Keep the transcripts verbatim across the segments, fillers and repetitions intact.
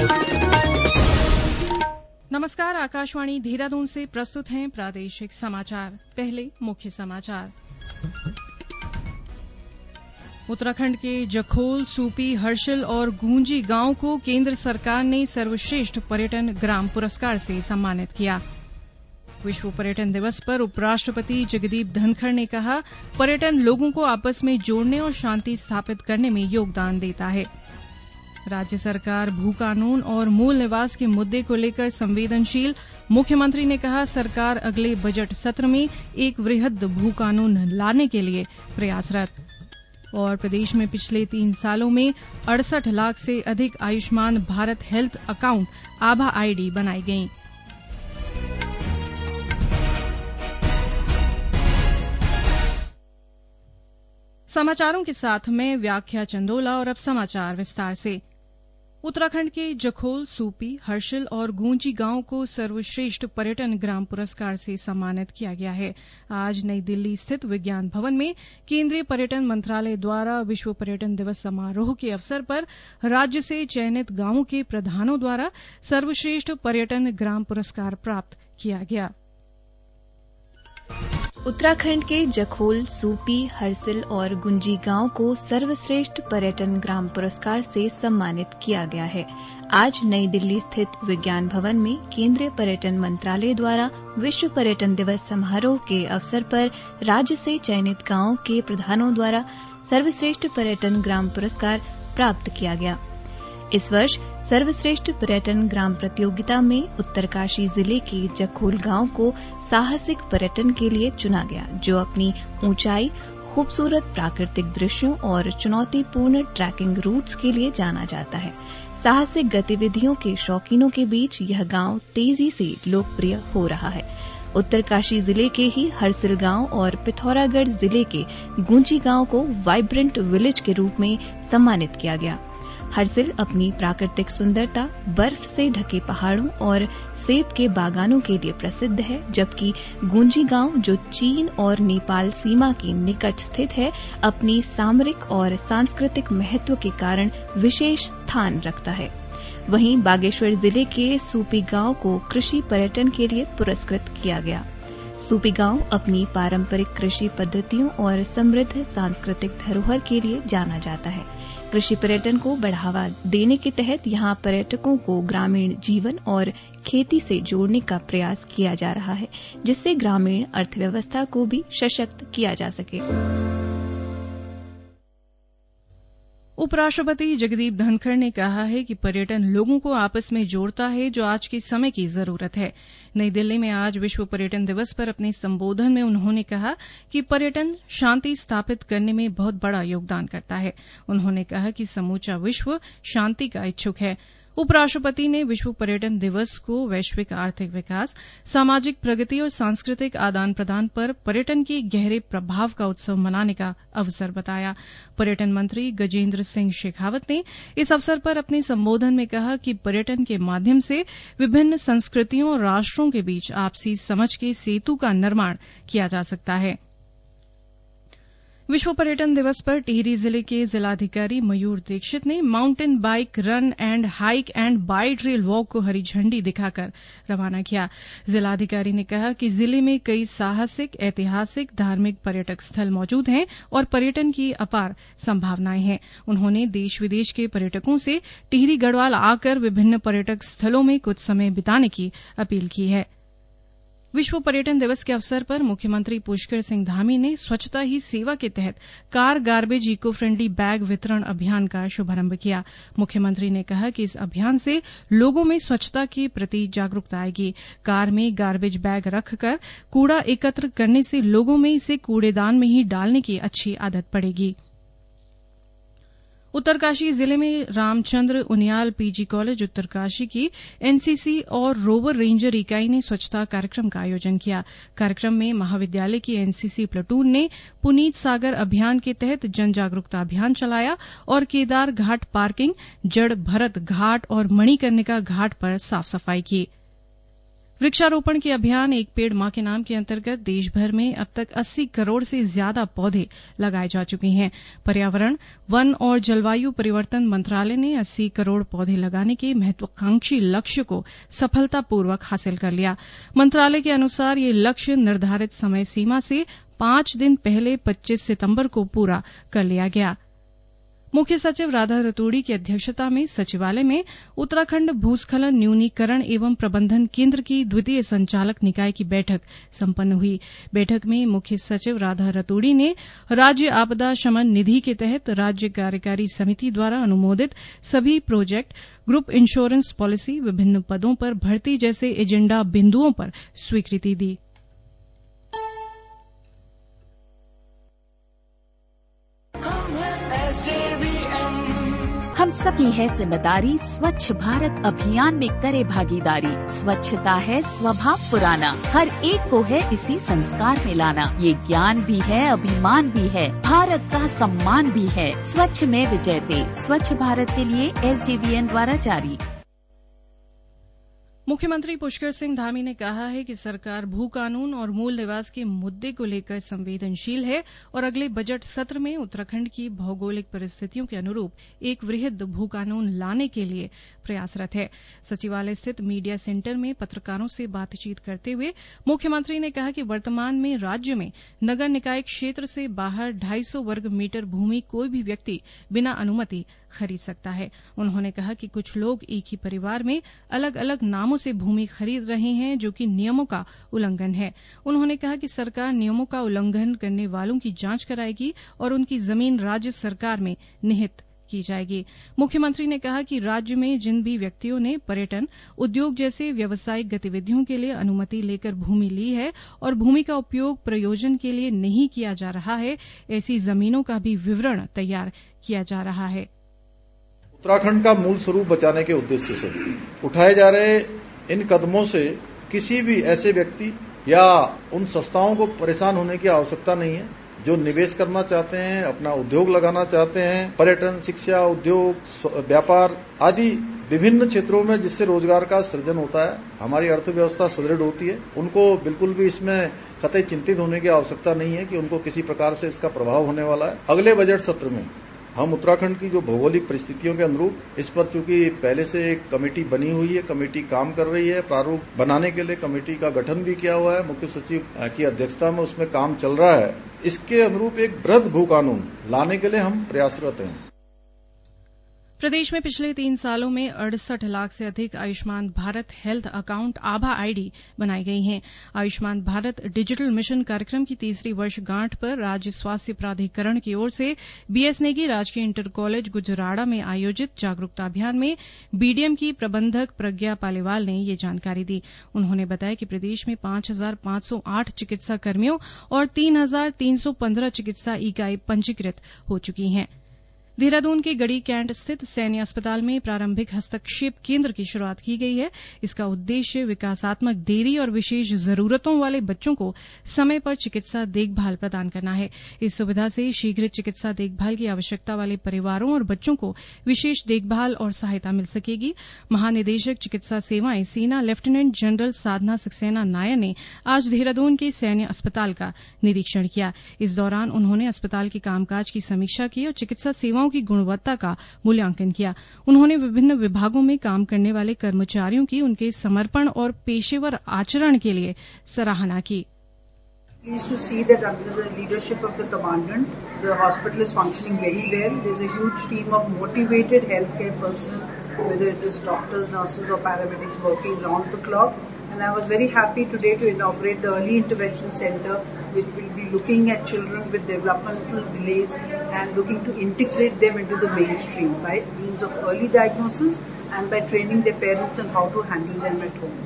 नमस्कार, आकाशवाणी देहरादून से प्रस्तुत हैं प्रादेशिक समाचार। पहले मुख्य समाचार। उत्तराखंड के जखोल, सूपी, हर्षिल और गूंजी गांव को केंद्र सरकार ने सर्वश्रेष्ठ पर्यटन ग्राम पुरस्कार से सम्मानित किया। विश्व पर्यटन दिवस पर उपराष्ट्रपति जगदीप धनखड़ ने कहा, पर्यटन लोगों को आपस में जोड़ने और शांति स्थापित करने में योगदान देता है। राज्य सरकार भू कानून और मूल निवास के मुद्दे को लेकर संवेदनशील। मुख्यमंत्री ने कहा, सरकार अगले बजट सत्र में एक वृहद भू कानून लाने के लिए प्रयासरत। और प्रदेश में पिछले तीन सालों में अड़सठ लाख से अधिक आयुष्मान भारत हेल्थ अकाउंट आभा आईडी बनाई गईं। समाचारों के साथ मैं व्याख्या चंदोला और अब समाचार विस्तार से। उत्तराखंड के जखोल, सूपी, हर्षिल और गूंजी गांव को सर्वश्रेष्ठ पर्यटन ग्राम पुरस्कार से सम्मानित किया गया है। आज नई दिल्ली स्थित विज्ञान भवन में केंद्रीय पर्यटन मंत्रालय द्वारा विश्व पर्यटन दिवस समारोह के अवसर पर राज्य से चयनित गांवों के प्रधानों द्वारा सर्वश्रेष्ठ पर्यटन ग्राम पुरस्कार प्राप्त किया गया। उत्तराखंड के जखोल, सूपी, हर्षिल और गुंजी गांव को सर्वश्रेष्ठ पर्यटन ग्राम पुरस्कार से सम्मानित किया गया है। आज नई दिल्ली स्थित विज्ञान भवन में केंद्रीय पर्यटन मंत्रालय द्वारा विश्व पर्यटन दिवस समारोह के अवसर पर राज्य से चयनित गांवों के प्रधानों द्वारा सर्वश्रेष्ठ पर्यटन ग्राम पुरस्कार प्राप्त किया गया। इस वर्ष सर्वश्रेष्ठ पर्यटन ग्राम प्रतियोगिता में उत्तरकाशी जिले के जखोल गांव को साहसिक पर्यटन के लिए चुना गया, जो अपनी ऊंचाई, खूबसूरत प्राकृतिक दृश्यों और चुनौतीपूर्ण ट्रैकिंग रूट्स के लिए जाना जाता है। साहसिक गतिविधियों के शौकीनों के बीच यह गांव तेजी से लोकप्रिय हो रहा है। उत्तरकाशी जिले के ही हर्षिल गांव और पिथौरागढ़ जिले के गूंजी गांव को वाइब्रेंट विलेज के रूप में सम्मानित किया गया। हर्षिल अपनी प्राकृतिक सुंदरता, बर्फ से ढके पहाड़ों और सेब के बागानों के लिए प्रसिद्ध है, जबकि गूंजी गांव, जो चीन और नेपाल सीमा के निकट स्थित है, अपनी सामरिक और सांस्कृतिक महत्व के कारण विशेष स्थान रखता है। वहीं बागेश्वर जिले के सूपी गांव को कृषि पर्यटन के लिए पुरस्कृत किया गया। सूपी गांव अपनी पारंपरिक कृषि पद्धतियों और समृद्ध सांस्कृतिक धरोहर के लिए जाना जाता है। कृषि पर्यटन को बढ़ावा देने के तहत यहां पर्यटकों को ग्रामीण जीवन और खेती से जोड़ने का प्रयास किया जा रहा है, जिससे ग्रामीण अर्थव्यवस्था को भी सशक्त किया जा सके। उपराष्ट्रपति जगदीप धनखड़ ने कहा है कि पर्यटन लोगों को आपस में जोड़ता है, जो आज के समय की जरूरत है। नई दिल्ली में आज विश्व पर्यटन दिवस पर अपने संबोधन में उन्होंने कहा कि पर्यटन शांति स्थापित करने में बहुत बड़ा योगदान करता है। उन्होंने कहा कि समूचा विश्व शांति का इच्छुक है। उपराष्ट्रपति ने विश्व पर्यटन दिवस को वैश्विक आर्थिक विकास, सामाजिक प्रगति और सांस्कृतिक आदान प्रदान पर पर्यटन के गहरे प्रभाव का उत्सव मनाने का अवसर बताया। पर्यटन मंत्री गजेंद्र सिंह शेखावत ने इस अवसर पर अपने संबोधन में कहा कि पर्यटन के माध्यम से विभिन्न संस्कृतियों और राष्ट्रों के बीच आपसी समझ के सेतु का निर्माण किया जा सकता है। विश्व पर्यटन दिवस पर टिहरी जिले के जिलाधिकारी मयूर दीक्षित ने mountain bike run and hike and by trail walk को हरी झंडी दिखाकर रवाना किया। जिलाधिकारी ने कहा कि जिले में कई साहसिक, ऐतिहासिक, धार्मिक पर्यटक स्थल मौजूद हैं और पर्यटन की अपार संभावनाएं हैं। उन्होंने देश विदेश के पर्यटकों से टिहरी गढ़वाल आकर विभिन्न पर्यटक स्थलों में कुछ समय बिताने की अपील की है। विश्व पर्यटन दिवस के अवसर पर मुख्यमंत्री पुष्कर सिंह धामी ने स्वच्छता ही सेवा के तहत car garbage eco friendly bag वितरण अभियान का शुभारंभ किया। मुख्यमंत्री ने कहा कि इस अभियान से लोगों में स्वच्छता के प्रति जागरूकता आएगी। कार में गार्बेज बैग रखकर कूड़ा एकत्र करने से लोगों में इसे कूड़ेदान में ही डालने की अच्छी आदत पड़ेगी। उत्तरकाशी जिले में रामचंद्र उनियाल पीजी कॉलेज उत्तरकाशी की एनसीसी और रोवर रेंजर इकाई ने स्वच्छता कार्यक्रम का आयोजन किया। कार्यक्रम में महाविद्यालय की एनसीसी प्लाटून ने पुनीत सागर अभियान के तहत जन जागरूकता अभियान चलाया और केदार घाट पार्किंग, जड़ भरत घाट और मणिकर्णिका घाट पर साफ सफाई की। वृक्षारोपण के अभियान एक पेड़ मां के नाम के अंतर्गत देश भर में अब तक अस्सी करोड़ से ज्यादा पौधे लगाए जा चुके हैं। पर्यावरण, वन और जलवायु परिवर्तन मंत्रालय ने अस्सी करोड़ पौधे लगाने के महत्वाकांक्षी लक्ष्य को सफलतापूर्वक हासिल कर लिया। मंत्रालय के अनुसार ये लक्ष्य निर्धारित समय सीमा से पांच दिन पहले पच्चीस सितंबर को पूरा कर लिया गया। मुख्य सचिव राधा रतूड़ी की अध्यक्षता में सचिवालय में उत्तराखंड भूस्खलन न्यूनीकरण एवं प्रबंधन केंद्र की द्वितीय संचालक निकाय की बैठक संपन्न हुई। बैठक में मुख्य सचिव राधा रतूड़ी ने राज्य आपदा शमन निधि के तहत राज्य कार्यकारी समिति द्वारा अनुमोदित सभी प्रोजेक्ट, ग्रुप इंश्योरेंस पॉलिसी, विभिन्न पदों पर भर्ती जैसे एजेंडा बिंदुओं पर स्वीकृति दी। हम सबकी है जिम्मेदारी स्वच्छ भारत अभियान में करे भागीदारी। स्वच्छता है स्वभाव पुराना, हर एक को है इसी संस्कार में लाना। ये ज्ञान भी है, अभिमान भी है, भारत का सम्मान भी है। स्वच्छ में विजयते, स्वच्छ भारत के लिए एस जे वी एन द्वारा जारी। मुख्यमंत्री पुष्कर सिंह धामी ने कहा है कि सरकार भू कानून और मूल निवास के मुद्दे को लेकर संवेदनशील है और अगले बजट सत्र में उत्तराखंड की भौगोलिक परिस्थितियों के अनुरूप एक वृहद भू कानून लाने के लिए प्रयासरत है। सचिवालय स्थित मीडिया सेंटर में पत्रकारों से बातचीत करते हुए मुख्यमंत्री ने कहा कि वर्तमान में राज्य में नगर निकाय क्षेत्र से बाहर ढाई सौ वर्ग मीटर भूमि कोई भी व्यक्ति बिना अनुमति खरीद सकता है। उन्होंने कहा कि कुछ लोग एक ही परिवार में अलग अलग नामों से भूमि खरीद रहे हैं, जो कि नियमों का उल्लंघन है। उन्होंने कहा कि सरकार नियमों का उल्लंघन करने वालों की जांच कराएगी और उनकी जमीन राज्य सरकार में निहित की जाएगी। मुख्यमंत्री ने कहा कि राज्य में जिन भी व्यक्तियों ने पर्यटन, उद्योग जैसे व्यावसायिक गतिविधियों के लिए अनुमति लेकर भूमि ली है और भूमि का उपयोग प्रयोजन के लिए नहीं किया जा रहा है, ऐसी जमीनों का भी विवरण तैयार किया जा रहा है। उत्तराखंड का मूल स्वरूप बचाने के उद्देश्य से उठाए जा रहे इन कदमों से किसी भी ऐसे व्यक्ति या उन संस्थाओं को परेशान होने की आवश्यकता नहीं है जो निवेश करना चाहते हैं, अपना उद्योग लगाना चाहते हैं। पर्यटन, शिक्षा, उद्योग, व्यापार आदि विभिन्न क्षेत्रों में जिससे रोजगार का सृजन होता है, हमारी अर्थव्यवस्था सुदृढ़ होती है। उनको बिल्कुल भी इसमें कतई चिंतित होने की आवश्यकता नहीं है कि उनको किसी प्रकार से इसका प्रभाव होने वाला है। अगले बजट सत्र में हम उत्तराखंड की जो भौगोलिक परिस्थितियों के अनुरूप इस पर चूंकि पहले से एक कमेटी बनी हुई है, कमेटी काम कर रही है, प्रारूप बनाने के लिए कमेटी का गठन भी किया हुआ है, मुख्य सचिव की अध्यक्षता में उसमें काम चल रहा है। इसके अनुरूप एक वृहद भू कानून लाने के लिए हम प्रयासरत हैं। प्रदेश में पिछले तीन सालों में अड़सठ लाख से अधिक आयुष्मान भारत हेल्थ अकाउंट आभा आईडी बनाई गई हैं। आयुष्मान भारत डिजिटल मिशन कार्यक्रम की तीसरी वर्षगांठ पर राज्य स्वास्थ्य प्राधिकरण की ओर से बीएस नेगी राजकीय इंटर कॉलेज गुजराड़ा में आयोजित जागरूकता अभियान में बीडीएम की प्रबंधक प्रज्ञा पालीवाल ने ये जानकारी दी। उन्होंने बताया कि प्रदेश में पांच हजार पांच सौ आठ चिकित्सा कर्मियों और तीन हजार तीन सौ पंद्रह चिकित्सा इकाई पंजीकृत हो चुकी हैं। देहरादून के गढ़ी कैंट स्थित सैन्य अस्पताल में प्रारंभिक हस्तक्षेप केंद्र की शुरूआत की गई है। इसका उद्देश्य विकासात्मक देरी और विशेष जरूरतों वाले बच्चों को समय पर चिकित्सा देखभाल प्रदान करना है। इस सुविधा से शीघ्र चिकित्सा देखभाल की आवश्यकता वाले परिवारों और बच्चों को विशेष देखभाल और सहायता मिल सकेगी। महानिदेशक चिकित्सा सेवाएं सेना लेफ्टिनेंट जनरल साधना सक्सेना नायर ने आज देहरादून के सैन्य अस्पताल का निरीक्षण किया। इस दौरान उन्होंने अस्पताल के कामकाज की समीक्षा की और चिकित्सा सेवाओं की गुणवत्ता का मूल्यांकन किया। उन्होंने विभिन्न विभागों में काम करने वाले कर्मचारियों की उनके समर्पण और पेशेवर आचरण के लिए सराहना की। Pleased to see that under the leadership of the commandant, the hospital is functioning very well. There is a huge team of motivated healthcare personnel, whether it is doctors, nurses or paramedics working round the clock. And I was very happy today to inaugurate the Early Intervention Center, which will be looking at children with developmental delays and looking to integrate them into the mainstream by means of early diagnosis and by training their parents on how to handle them at home.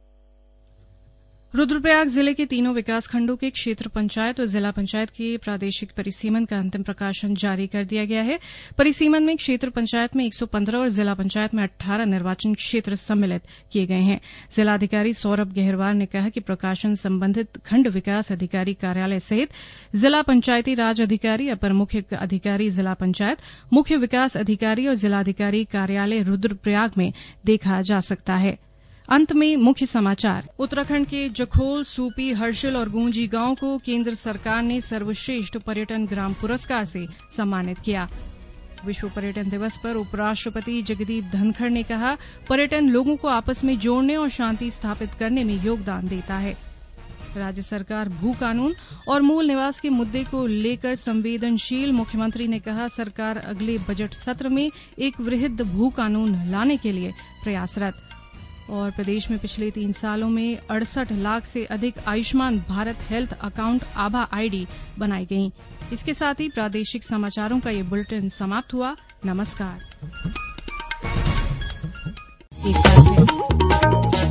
Rudraprayag जिले के तीनों विकास खंडों के क्षेत्र पंचायत और जिला पंचायत के प्रादेशिक परिसीमन का अंतिम प्रकाशन जारी कर दिया गया है। परिसीमन में क्षेत्र पंचायत में एक सौ पंद्रह और जिला पंचायत में अठारह निर्वाचन क्षेत्र सम्मिलित किए गए हैं। जिलाधिकारी सौरभ गहरवार ने कहा कि प्रकाशन संबंधित खंड विकास अधिकारी कार्यालय सहित जिला पंचायती राज अधिकारी, अपर मुख्य अधिकारी जिला पंचायत, मुख्य विकास अधिकारी और जिलाधिकारी कार्यालय रुद्रप्रयाग में देखा जा सकता है। अंत में मुख्य समाचार। उत्तराखंड के जखोल, सूपी, हर्षिल और गूंजी गांव को केंद्र सरकार ने सर्वश्रेष्ठ पर्यटन ग्राम पुरस्कार से सम्मानित किया। विश्व पर्यटन दिवस पर उपराष्ट्रपति जगदीप धनखड़ ने कहा, पर्यटन लोगों को आपस में जोड़ने और शांति स्थापित करने में योगदान देता है। राज्य सरकार भू कानून और मूल निवास के मुद्दे को लेकर संवेदनशील। मुख्यमंत्री ने कहा, सरकार अगले बजट सत्र में एक वृहद भू कानून लाने के लिए प्रयासरत। और प्रदेश में पिछले तीन सालों में अड़सठ लाख से अधिक आयुष्मान भारत हेल्थ अकाउंट आभा आईडी बनाई गई। इसके साथ ही प्रादेशिक समाचारों का ये बुलेटिन समाप्त हुआ। नमस्कार।